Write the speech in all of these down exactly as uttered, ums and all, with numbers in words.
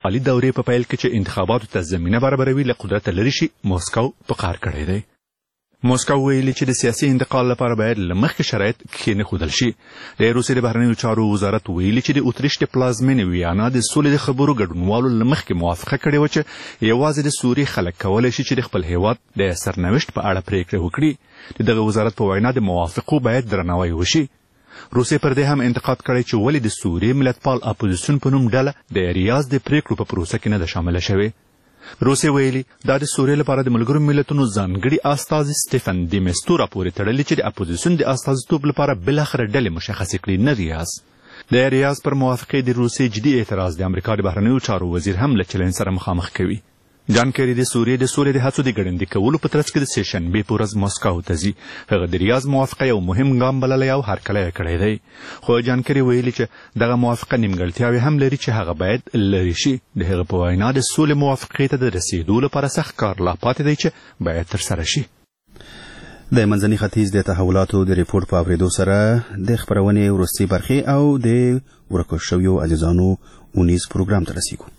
عالی دورې په پیل کې چې انتخاباتو ته زمینه برابروي له قدرته لرې شي موسکو په قهر کړی دی. موسکو ویلي چې د سیاسي انتقال لپاره باید له مخکې شرایط کښېنښودل شي. د روسیې د بهرنیو چارو وزارت ویلي چې د اتریش د پلازمینې ویانا د سولې د خبرو ګډونوالو له مخکې موافقه کړې وه چې یوازې د سوریې خلک کولی شي چې د خپل هیواد د سرنوشت په اړه پرېکړه وکړي. د دغه وزارت په وینا د موافقو باید درناوی وشي. روسیې پر دې هم انتقاد کړی چې ولې د سوریې ملتپال اپوزیسیون په نوم ډله د ریاض د پرېکړو په پروسه کې نه ده شامله شوې. روسیې ویلي دا د سوریې لپاره د ملګرو ملتونو ځانګړي استازي سټیفن د میستورا پورې تړلي چې د اپوزیسیون د استازیتوب لپاره بالاخره ډلې مشخصې کړي نه ریاض. د ریاض پر موافقې د روسیې جدي اعتراض د امریکا د بهرنیو چارو وزیر هم له چلند سره مخامخ کوي. جان کیری د سوریې د سولې د هڅو د ګړندي کولو په ترڅ کې د سېشنبې په ورځ موسکو ته ځي. هغه د ریاض موافقه یو مهم ګام بللی او هرکلی یې کړی دی. خو جان کیری ویلي چې دغه موافقه نیمګړتیاوې هم لري چې هغه باید لرې شي. د هغه په وینا د سولې موافقې ته د رسېدو لپاره سخت کار لا پاتې دی چې باید ترسره شي. د منځني ختیځ د تحولاتو د ریپورت په اورېدو سره د خپرونې وروستۍ برخې او د ورکو شویو عزیزانو اونیز پروګرام ته رسیږو.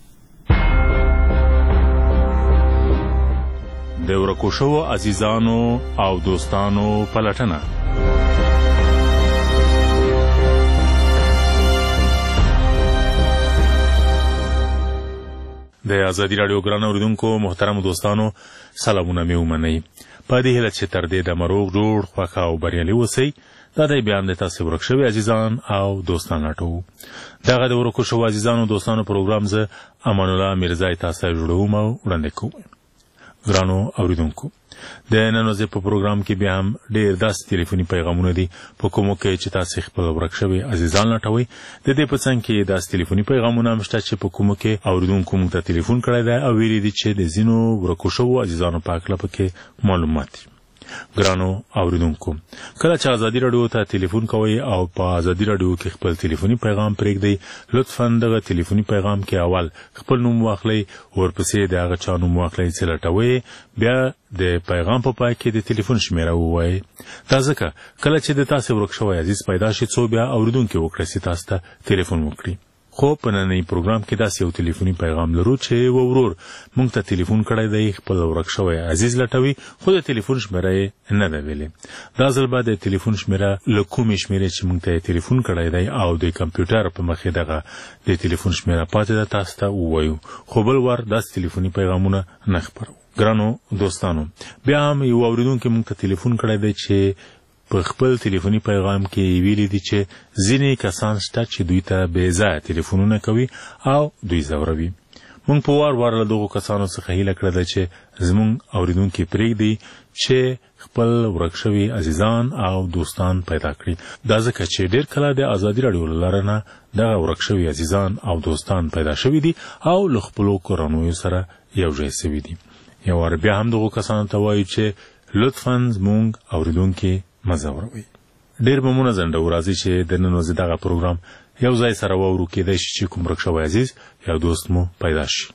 د ورکو شوو عزیزانو او دوستانو پلټنه. د ازادي راډیو ګران اوریدونکو محترم دوستانو سلامونه مې ومنئ. په دې هیله چې تر دې دمه روغ جوړ خوښ او بریالي اوسئ. دا دی بیان د تاسې ورک شوي عزیزان او دوستان راټوو. دغه د ورکو شوو عزیزانو دوستانو پروګرام زه امان الله میرزای تاسې جوړوم او وړاندې کوم. ګرانو اوریدونکو د نن ورځې په پروګرام کې بیا هم ډېر داسې تلیفوني پیغامونه دي په کومو کې چې تاسې خپل ورک شوي عزیزان لټوئ. د دې په څنګ کې داسې تلیفوني پیغامونه هم شته چې په کومو کې اوریدونکو موږ ته تلیفون کړی دی او ویلي دي چې د ځینو ورکو شوو عزیزانو په هکله پکې معلومات دي. ګرانو اوریدونکو کله چې ازادي راډیو ته تلیفون کوئ او په ازادي راډیو کې خپل تلیفوني پیغام پرېږدئ لطفا دغه تلیفوني پیغام کې اول خپل نوم واخلئ ورپسې د هغه چا نوم واخلئ چې لټوئ بیا د پیغام په پای کې د تلیفون شمیره ووایئ. دا ځکه کله چې د تاسې ورک شوی عزیز پیدا شي څو بیا اوریدونکي وکړئ چې تاسو ته تلیفون وکړي. خو په نننی پروګرام کې داسې یو تلیفوني پیغام لرو چې یو ورور موږ ته تلیفون کړی دی خپل ورک شوی عزیز لټوي خو د تلیفون شمیره یې نه ده ویلې. دا ځل به د تلیفون شمیره له کومې شمیرې چې موږ ته تلیفون کړی دی او د کمپیوټر په مخ یې دغه د تلیفون شمیره پاتې ده تاسو ته ووایو خو بل وار داسې تلیفوني پیغامونه نه خپروو. ګرانو دوستانو بیا هم یو اورېدونکی موږ ته تلیفون کړی دی چې په خپل تلیفوني پیغام کې ویلي دي چې ځینې کسان شته چې دوی ته بې ځایه تلیفونونه کوي او دوی ځوروي. موږ په وار وار له دغو کسانو څخه هیله کړې ده چې زموږ اوریدونکي پرېږدي چې خپل ورک شوي عزیزان او دوستان پیدا کړي. دا ځکه چې ډېر کله د ازادي راډیو له لارې نه دغه ورک شوي عزیزان او دوستان پیدا شوي دي او له خپلو کورنیو سره یو ځای سوي دي. یو وار بیا هم دغو کسانو ته وایو چې لطفا زموږ اوریدونکي مه ځوروئ. ډېر به مو نه ځنډو راځي چې د نن ورځې دغه پروګرام یو ځای سره واورو کېدای شي چې کوم ورک شوی عزیز یا دوست مو پیدا شي.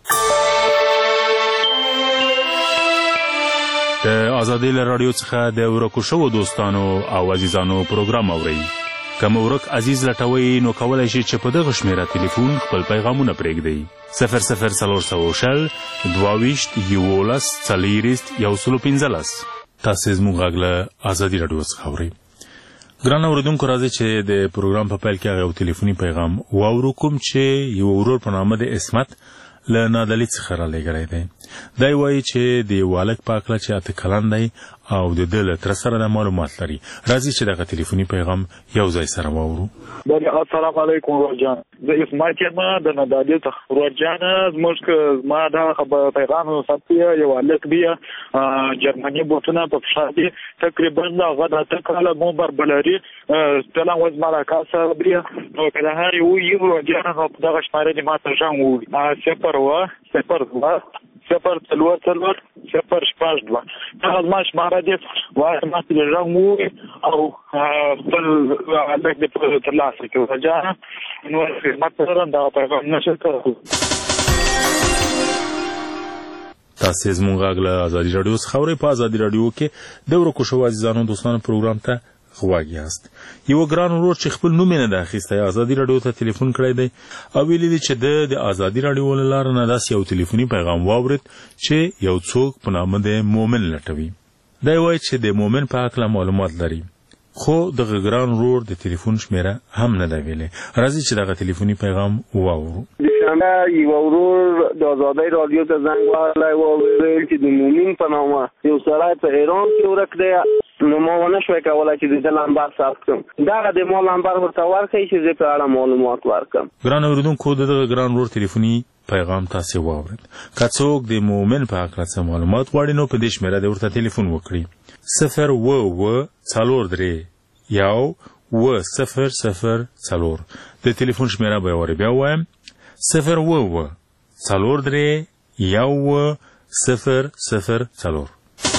د ازادي راډیو څخه د ورکو شوو دوستانو او عزیزانو پروګرام اورئ. که مو ورک عزیز لټوئ نو کولی شئ چې په دغه شمیره تلیفون خپل پیغامونه پرېږدئ. صفر صفر څلور سوه شل دوه ویشت یولس څلېرویشت یو سلو پنځلس. تاسې زموږ غږ له ازادي راډیو څخه اورئ. ګران اوریدونکو راځئ چې د پروګرام په پیل کې هغه یو تلیفوني پیغام واورو کوم چې یو ورور په نامه د اسمت له نادلي څخه رالیږلی دی. دی وایي چې د یو هلک په هکله چې اته کلن دی او د ده له تره سره د معلومات لري. راځئ چې دغه تلیفوني پیغام یو ځای سره واورو. السلام علیکم ورور جان، زه اسمت یم د نادلي څخه. ورور جان زموږ زما دا پیغام ثبت یو هلک دی جرمني بوټونه په پښه دي تقریبا هغه د اته کاله عمر به لري فعلا وز مرکه سره دی نو که د هر یو یو ورور جان نو په دغه شماره دې ما ته ژغ ووایي صفر اوه صفر دوه صفر څلور څلور صفر شپږ دوه. دغه زما شماره دی وایي ما ته ژغ ووایي او خپل هلک دې ترلاسه کړي. ورور جان نو خدمت سره دغه پیغام نشر کړو. تاسې زموږ غږ له ازادي راډیو څخه اورئ. په ازادي راډیو کې د ورکو شوو عزیزانو دوستانو پروګرام ته غواګ یاست. یو ګران ورور چې خپل نوم نه د اخیسته ازادي رادیو ته ټلیفون کړی دی او ویلي دی چې د د ازادي رادیو له لارې نه داسې یو ټلیفوني پیغام واورید چې یو څوک په نامه د مومن لټوي. دا وایي چې د مومن په اړه معلومات لري خو دغه ګران ورور د ټلیفون شمیره هم نه دی ویلي. راځي چې دغه ټلیفوني پیغام واورو. دوشنبه یو ورور د ازادي رادیو ته زنګ وهلی و او ویل چې د مومن په نامه یو سړی په ایران کې ورک دی، نو ما ونه شوی کولی چې د ده لمبر ثبت کړم. دغه د ما لمبر ورته ورکړئ چې زه په اړه معلومات ورکړم. ګران اورېدونکو د دغه ګران ورور ټلیفوني پیغام تاسې واورید. که څوک د مومن په هکله څه معلومات غواړي نو په دې شمېره د ورته ټلیفون وکړي. صفر اوه اوه څلور درې یو اوه صفر صفر څلور. د ټلیفون شمېره به یې ورې بیا ووایم. صفر اوه اوه څلور درې یو اوه صفر صفر څلور.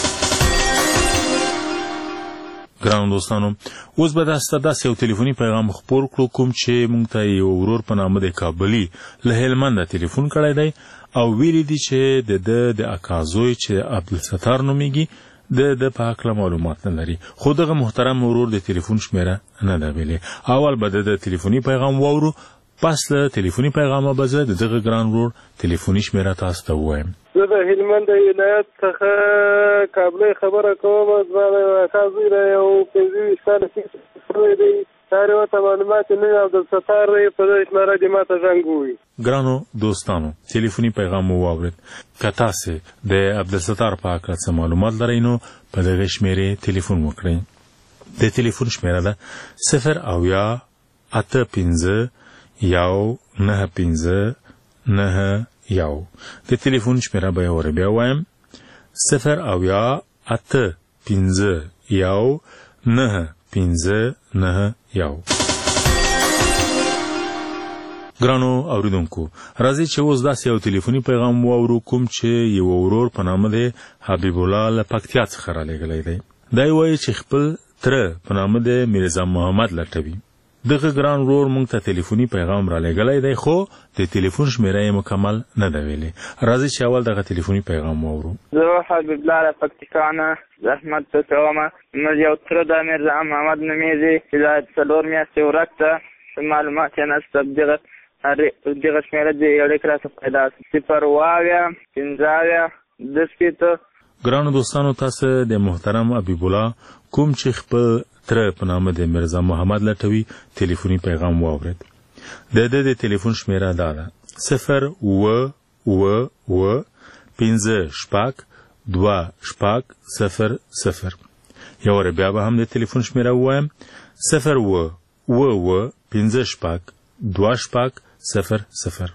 ګرانو دوستانو، اوس به تاسو ته داسې یو ټلیفوني پیغام خپور کړو کوم چې موږ ته یو ورور په نامه د کابلي له هلمنده ټلیفون کړی دی او ویلي دي چې د ده د اکا زوی چې عبدالستار نومیږي د د په هکله معلومات نه لري، خو دغه محترم ورور د ټلیفون شمېره نه ده ویلې. اول به د ټلیفوني پیغام واورو، پس له ټلیفوني پیغامه به زه د دغه ګران ورور ټلیفوني شمېره تاسو ته ووایم. زه د هلمند ولایت څخه کابلۍ خبره کوم. زما د اکا زوی دی، یو پنځه ویشت کاله کېږي دی. هر یوه ته معلومات نه وي. عبدالستار دی، په دغه شمېره دې ما ته زنګ ووهي. ګرانو دوستانو، ټلیفوني پیغام مو واورېد. که تاسې د عبدالستار په هکله څه معلومات لرئ نو په دغه شمېرې ټلیفون وکړئ. د ټلیفون شمېره ده صفر اویا اته پنځه یو نهه پنځه نهه یو. د ټلیفون شمېره به یې ورې بیا وایم. صفر اویا اته پنځه یو نهه پنځه نهه یو. ګرانو اوریدونکو، راځئ چې اوس داسې یو ټلیفوني پیغام واورو کوم چې یو ورور په نامه دی حبیب الله له پکتیا څخه رالیږلی دی. دا یې وایي چې خپل تره په نامه دی میرزا محمد لټوي. دغه ګران ورور موږ ته ټلیفوني پیغام رالیږلی دی خو د ټلیفون شمېره یې مکمل نه ده ویلې. راځئ چې اول دغه ټلیفوني پیغام واورو. زه حبیب الله له پکتیکا نه زحمت کوم. زموږ یو تره د میرزا محمد نومیږي چې دا څلور میاشتې ورک ده، معلومات یې نشته. دغه دغه شمېره د اړیکې راڅخه پیدا شي. صفر اوه اویا پنځه اویا دوه شپېته. ګرانو دوستانو، تاسو د محترم حبیب الله کوم چې خپل تره په نامه د میرزا محمد لټوي ټلیفوني پیغام واورید. د ده د ټلیفون شمېره دا ده صفر اوه اوه اوه پنځه شپږ دوه شپږ صفر صفر. یو وارې بیا به هم د ټلیفون شمېره ووایم. صفر اوه اوه اوه پنځه شپږ دوه شپږ صفر صفر.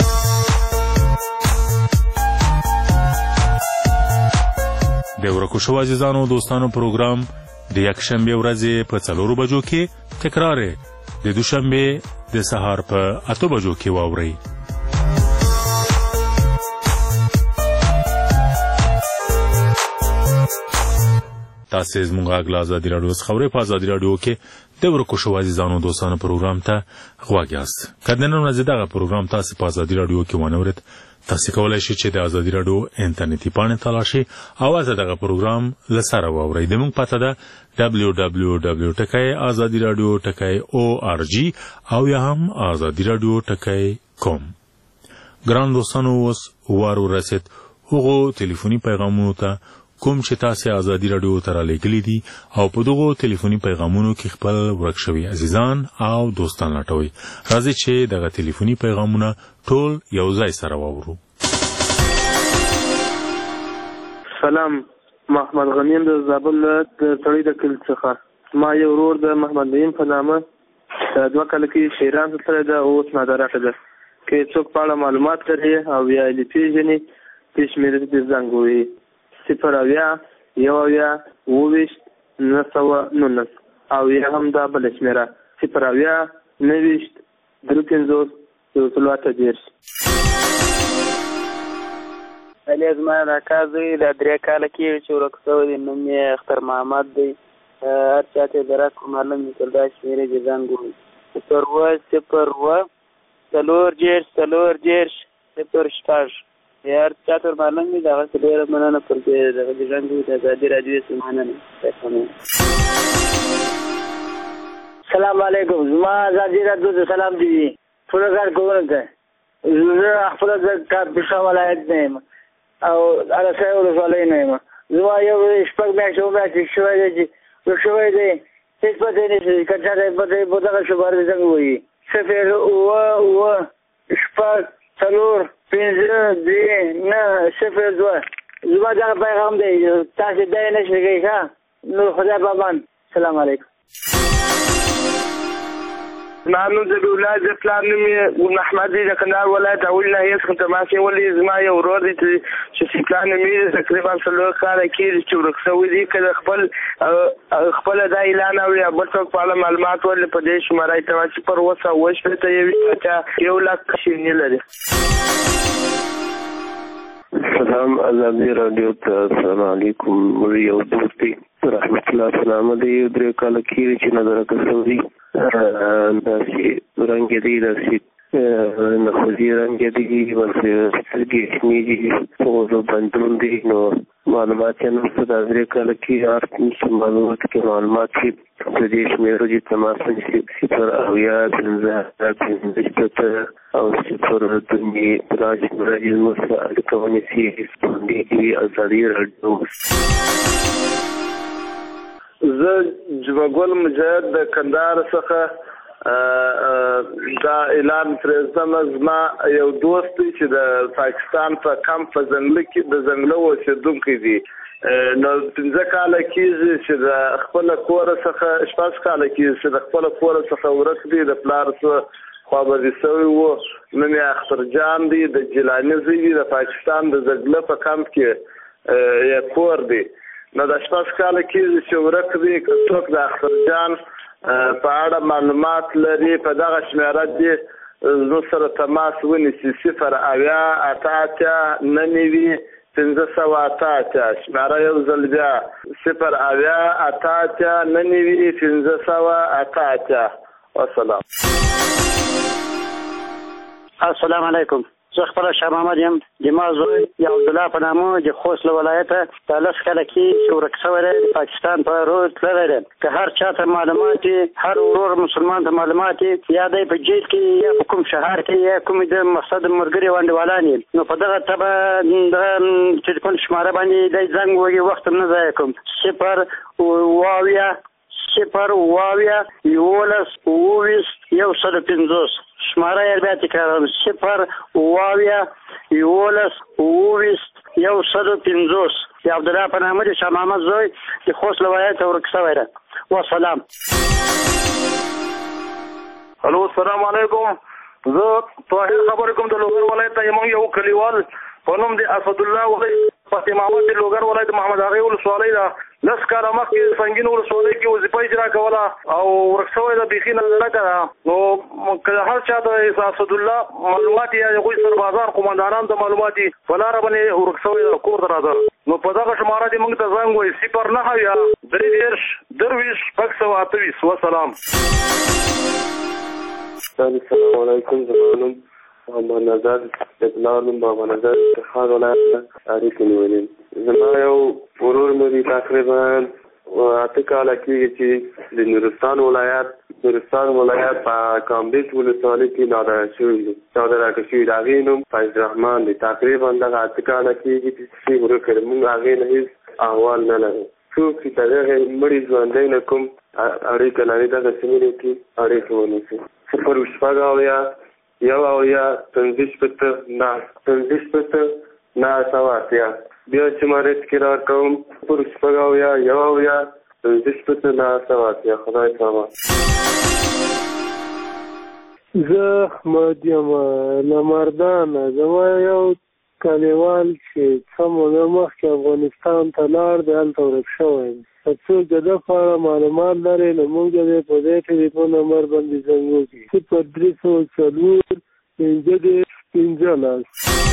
د ورکو شو عزیزانو دوستانو پروګرام د یکشنبه ورځې په څلورو بجو کې تکرار د دوشنبه د سهار په اته بجو کې واورئ. تاسې زموږ غږ له ازادي راډیو څخه اورئ. په ازادي راډیو کې د ورکو شو عزیزانو دوستانو پروګرام ته غوږ یاست. که د نن ورځې دغه پروګرام تاسې په ازادي راډیو کې ونه اورئ، تاسې کولی شئ چې د ازادي راډیو انټرنیټي پاڼې ته لاړ شئ او هلته دغه پروګرام له سره واورئ. زموږ پته ده ډبلیو ډبلیو ډبلیو ټکی ازادي راډیو ټکی او آر جي او یا هم ازادي راډیو ټکی کوم. ګران دوستانو، اوس وار ورسید هغو ټلیفوني پیغامونو ته کوم چې تاسې ازادي راډیو ته رالیږلي دي او په دغو ټلیفوني پیغامونو کې خپل ورک شوي عزیزان او دوستان لټوئ. راځئ چې دغه ټلیفوني پیغامونه ټول یو ځای سره واورو. سلام، محمد غنیم د زابل د سړی د کلي څخه. ما یو ورور د محمد نعیم په نامه دوه کاله کې شیران ته تللی ده، اوس نادرکه ده. که څوک په اړه معلومات لري او یا یې پېژني، دې شمېرې ته زنګ ووهي. صفر اویا یو اویا اوه ویشت نهه سوه نولس او یا هم دا بله شمېره صفر اویا نهه ویشت درې پنځوس یو سل اته دېرش. علي زما د اکا زوی د درې کاله کېږي چې ورک شوی دی. نوم یې اختر محمد دی. هر چا ته د رات کوم معلوم وي تر دا شمېرې دې زنګ ووهي. صفر اوه صفر اوه څلور دېرش څلور دېرش صفر شپږ. یار چا ته معلوم وي دغه څه ډېره مننه پر دې دغه د زنګ ووهي. د ازادي راډیو څخه مننه. سلام علیکم. زما ازادي راډیو ته سلام دی ټول کار کوونکو. زه خپل د کاپیسا ولایت نه یم او ارسای ولسوالۍ نه یم. زما یو شپږ میاشتې میاشتې شوی دی چې شوی دی هېڅ پته یې نشته که چاته پته یې په دغه شماره دې څنګه ووایي صفر اووه اووه شپږ څلور پنځه درې نه صفر دوه. زما دغه پیغام دی تاسې دا یې نشئ کوئ ښه نو خدای پامان. سلام علیکم. زما نوم ذبیح زه پلار نوم یې ګل محمد دی د کندهار ولایت اول ناحیې څخه تماس نیولی. زما یو ورور دی چې سیکلا نومېږي تقریبا څلور کاله کېږي چې ورک شوی دی. که د خپل خپله دا اعلان او یا بل څوک په اړه معلومات ولري په دې شماره یې تماس صفر اووه سوه اووه شپېته یوویشت اتیا یو لک شیریني لري. سلام ازادي راډیو ته السلام علیکم. موږ یو دوست دی رحمت الله سلامه دی یو درې کاله کېږي چې نظر کسو دی داسې رنګېدی داسې نخوځي رنګېدي بس سترګې شنېږي غوږو بندون دی نو معلومات یې نشته. دا درې کاله کې هر معلومات کې معلومات چې په دې شمېرو چې تماس ونیسي صفر اویا پنځه پنځه شپېته او صفر دوه دا شمېره چې زموږ سره اړیکه ونیسي همدې ازادي راډیو. زه جبهګل مجاهد د کندهار څخه دا اعلان پرېږدم. زما یو دوست دی چې د پاکستان په کمپ په ځنګله کې د ځنګله اوسېدونکی دی. نو پنځه کاله کېږي چې د خپله کوره څخه شپږ کاله کېږي چې د خپله کوره څخه ورک دی. د پلار څه خوابدي شوی و. نوم یې اخترجان دی د جیلاني زوی دی. د پاکستان د ځنګله په کمپ کې یې کور دی. نو د شپږ کاله کېږي چې ورک دی. که څوک د اخترجان په اړه معلومات لري په دغه شمېره دې زموږ سره تماس ونیسي صفر اویا اته اتیا نه نوي پنځه سوه اته اتیا. شمېره یو ځل بیا صفر اویا اته اتیا نه نوي پنځه سوه اته اتیا. والسلام. السلام علیکم. زه خپله شاه محمد یم. د ما زوی یا عبدالله په نامه د خوست له ولایته دا لس کاله کې چې ورک شوی دی د پاکستان په رود تللی دی. که هر چا ته معلومات هر ورور مسلمان ته معلومات یا دی په جیل کې یا په کوم شهر کې یا کوم د مقصد ملګري او انډیوالان یې نو په دغه تبه د ټلیفون شماره باندې دی زنګ ووهي وخت هم نه ضایع کوم. صفر اووه اویا صفر اووه اویا یولس اووه ویشت یو سل او پنځوس. شماره یې بیا تکراروم صفر اووه اویا یولس اووه ویشت یو سل او پنځوس. د عبدالله په نامه د شاه محمد زوی د خوست له ولایته ورک شوی دی. والسلام. الو السلام علیکم. زه طاهر خبرې کوم د لوګر ولایت یم. یو کلیوال په نوم د اسدالله ولایت فاطمه احمد د لوګر ولایت محمد هغې ولسوالۍ ده. لس کاله مخکې سنګین ولسوالۍ کې وظیفه اجرا کوله او ورک شوی ده. بیخي نظرکه ده. نو که هر چا د اسدالله معلومات یا هغوی سربازان قمندانان ته معلومات وي په لاره باندې ورک شوی ده کور ته راځه نو په دغه شماره دې موږ ته زنګ وایي صفر نهه اویا درې دېرش درویشت شپږ سوه اته ویشت. وسلام. السلام علیکم. زما نوم محمد نظر د پلار نوم بابا نظر د خان ولایت نه اړیکې نیولې. زما یو ورور مې دی تقریبا اته کاله کېږي چې د نورستان ولایت نورستان ولایت په کامبیج ولسوالۍ کې نادره شوی دی. نادره شوي د هغې نوم فیض رحمان دی. تقریبا دغه اته کاله کېږي چې ورک کړی. موږ هغې نه هېڅ احوال نه لرو. څوک چې د هغې مړي ژوندی نه کوم اړیکه لري دغه سیمې کې اړیکې ونیسي. صفر شپږ اویا یو اویا پنځه شپېته نه پنځه شپېته نه سوه اتیا. بیا چې شمارې تکرار کوم صفر شپږ اویا یو اویا پنځه شپېته نه سوه اتیا. خدای پامان. زه احمد یم له مردانه. زما یو کلیوال چې څه موده مخکې افغانستان ته لاړ دی هلته ورک شوی دی. که څوک د ده په اړه معلومات لري نو موږ دې په دې ټلیفون نمبر باندې زنګ وکړي صفر درې سوه څلور پنځه دېرش پنځلس.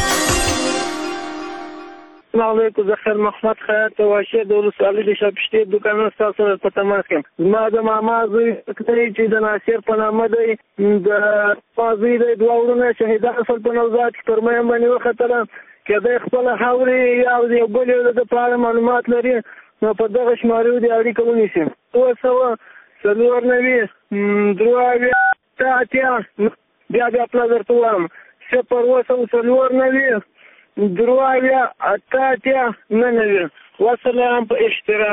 السلام علیکم. زه خیر محمد خیاط واشر د ولسوالۍ د شاپشتې دوکانه ستاسو سره په تماس یم. زما د ماما زوی دی چې د ناصر په نامه دی. د ما زوی دی دوه وروڼه شهیدان شول په نوزاد کې پر میم باندې وختله. که دی خپله خاورې یا یو بل یو د په اړه معلومات لري نو په دغه شمارو دې اړیکه ونیسي. اووه سوه څلور نوي درې اویا اته اتیا بیا بیا پله درته وایم صفر اوه سوه څلور نوي درې اویا اته اتیا نهه نوي وسلام په اشتراک.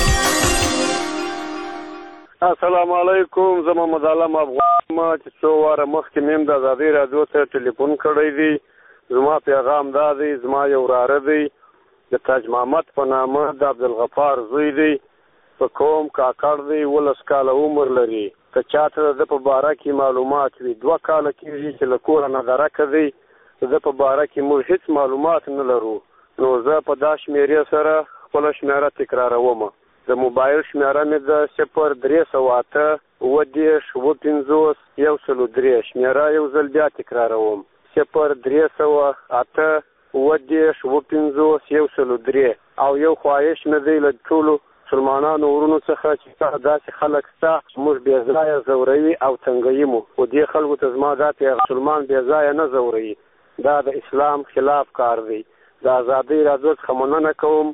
السلام علیکم. زه محمد علم افغان ما چې څو واره مخکې مې هم د ازادۍ راډیو ته ټلیفون کړی دی. زما پیغام دا دی، زما یو وراره دی د تاج محمد په نامه، د عبدالغفار زوی دی، په قوم کاکړ دی، ولس کاله عمر لري. که چاته د په باره کې معلومات وي، دوه کاله کېږي چې له کوره نه درکه دی، د په باره کې موږ هېڅ معلومات نه لرو. نو زه په دا شمېرې سره خپله شمېره تکراروم. د موبایل شمېره مې د صفر درې سوه اته اووه دېرش اووه پنځوس یو سلو درې. شمېره یو ځل بیا تکراروم، صفر درې سوه اته اووه دېرش اووه پنځوس یو سلو درې. او یو خواهش مې دی له ټولو مسلمانانو ورونو څخه چې داسې خلک شته موږ بې ځایه ځوروي او تنګوي مو، خو دې خلکو ته زما دا پیغام مسلمان بې ځایه نه ځوروي، دا د اسلام خلاف کار دی. د ازادۍ راډیو څخه مننه کوم.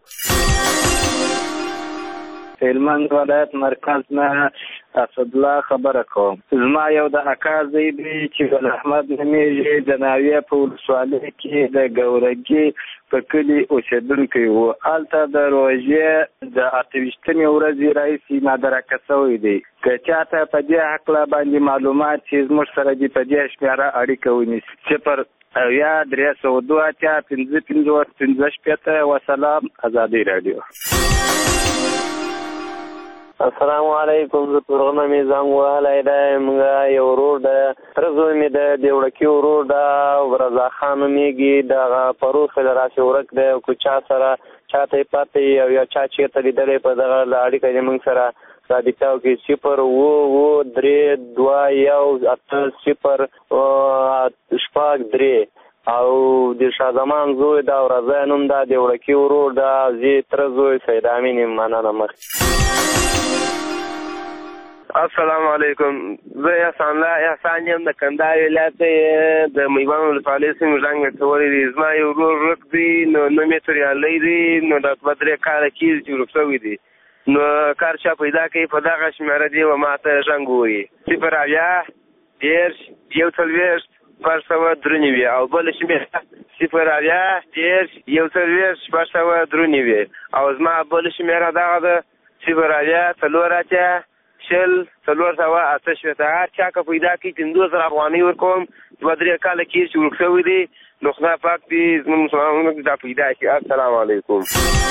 هلمند ولایت مرکز نه اسدالله خبره کوم. زما یو د اکا زوی دی چې ګل احمد نومیږي، د ناویه په ولسوالۍ کې د ګورګي په کلي اوسېدونکی و. هلته د روژې د اته ویشتمې ورځې راهیسې نادرکه شوی دی. که چاته په دې هکله باندې معلومات چې زموږ سره دې په دې شمېره اړیکه ونیسي، صفر اویا درې سوه دوه اتیا پنځه پنځوس پنځه شپېته. وسلام. ازادۍ راډیو. السلام علیکم. زه تورغنه مې زنګ وهلی دی. موږ یو ورور دی، تره زوی مې دی، د وړکي ورور ده، رضا خان نومېږي، دغه پروس کې راسې ورک دی. که چا سره چاته یې پته او یا چا چېرته لیدلی په دغه اړیکه یې موږ سره رابطه وکړي. صفر اووه اووه درې دوه یو اته صفر شپږ درې. او د شاه زمان زوی ده او رضا نوم ده، د وړکي ورور ده، زه تره زوی سید امین یم. مننه. مخکې السلام علیکم. زه احسان الله احسان یم، د کندهار ولایت د میوند ولسوالۍ سیمې زنګ مې کولی دی. زما یو ورور ورک دی، نو نوم یې توریالی دی، نو دا دوه درې کاله کېږي چې ورک شوی دی. نو کار چا پیدا کوي په دغه شمېره دی و ما ته زنګ ووایي. صفر اویا دېرش یو څلوېښت شپږ سوه درې نوي. او بله شمېره صفر اویا دېرش یو څلوېښت شپږ سوه درې نوي. او زما بله شمېره دغه ده صفر اویا څلور اتیا شل څلور سوه اته شپېته. هر چا که پیدا کړي پنځوس زره افغانۍ ورکوم. دوه درې کاله کېږي چې ورک شوی دی. نو خدای پاک دې زموږ مسلمانانو دا پیدا کړي. السلام علیکم.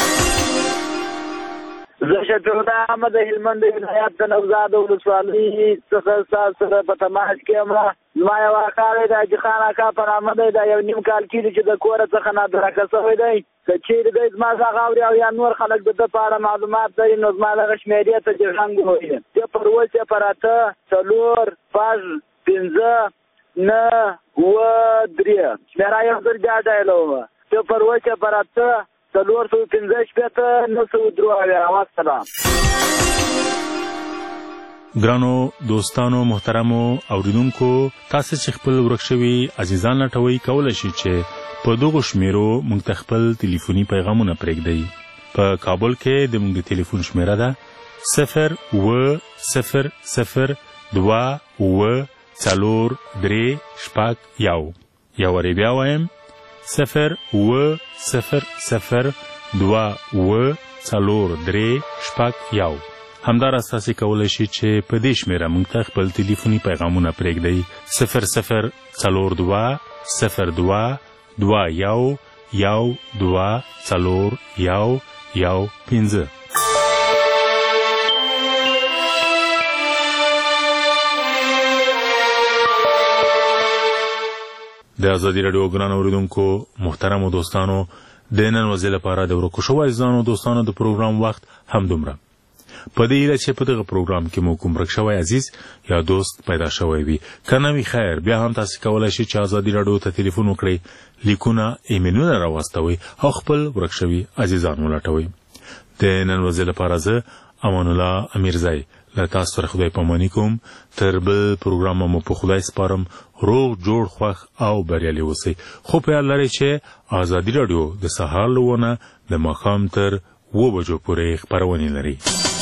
زه شفیع احمد د هلمند ولایت د نوزاد ولسوالۍ څخه ستاسو سره په تماس کې یم. زما یو اکا دی، د حاجي خان اکا په نامه دی. دا یو نیم کال کېږي چې د کوره څخه نادرکه شوی دی. که چېرې دی زما څخه اوري او یا نور خلک د ده په اړه معلومات لري، نو زما دغه شمېرې ته دې زنګ ووهي. صفر اووه صفر اته څلور شپږ پنځه نهه اووه درې. شمېره یو ځل بیا ډایلومه، صفر اووه صفر اته څلور سوه پنځه شپېته نهه سوه درې اویا. وسلام. ګرانو دوستانو محترمو اوریدونکو، تاسو چې خپل ورک شوي عزیزان لټوئ، کولی شئ چې په دغو شمیرو موږ ته خپل ټلیفوني پیغامونه پرېږدئ. په کابل کې د موږ د ټلیفون شمیره ده صفر اووه صفر صفر دوه اووه څلور درې شپږ یو. یو وارې بیا وایم، صفر اووه صفر صفر دوه اووه څلور درې شپږ یو. همداراز تاسې کولی شئ چې په دې شمیره موږ ته خپل ټلیفوني پیغامونه پرېږدئ. صفر صفر څلور دوه صفر دوه دوه یو یو دوه څلور یو یو پنځه. د ازادي راډیو ګران اوریدونکو محترمو دوستانو، د نن ورځې لپاره د ورکو شوو عزیزانو دوستانو د پروګرام وخت همدومره. په دې هیله چې په دغه پروګرام کې مو کوم ورک شوی عزیز یا دوست پیدا شوی وي. که نه وي خیر، بیا هم تاسې کولی شئ چې ازادي راډیو ته تلیفون وکړئ، لیکونه ایمیلونه راواستوئ او خپل ورک شوي عزیزان ولټوئ. د نن ورځې لپاره زه امان الله امیرزی له تاسو سره خدای پاماني کوم. تر بل پروګرام مو په خدای سپارم. روغ جوړ خوښ او بریالي اوسئ. خو په یاد لرئ چې ازادي راډیو د سهار له ونه د ماښام تر اوه بجو پورې خپرونې لري.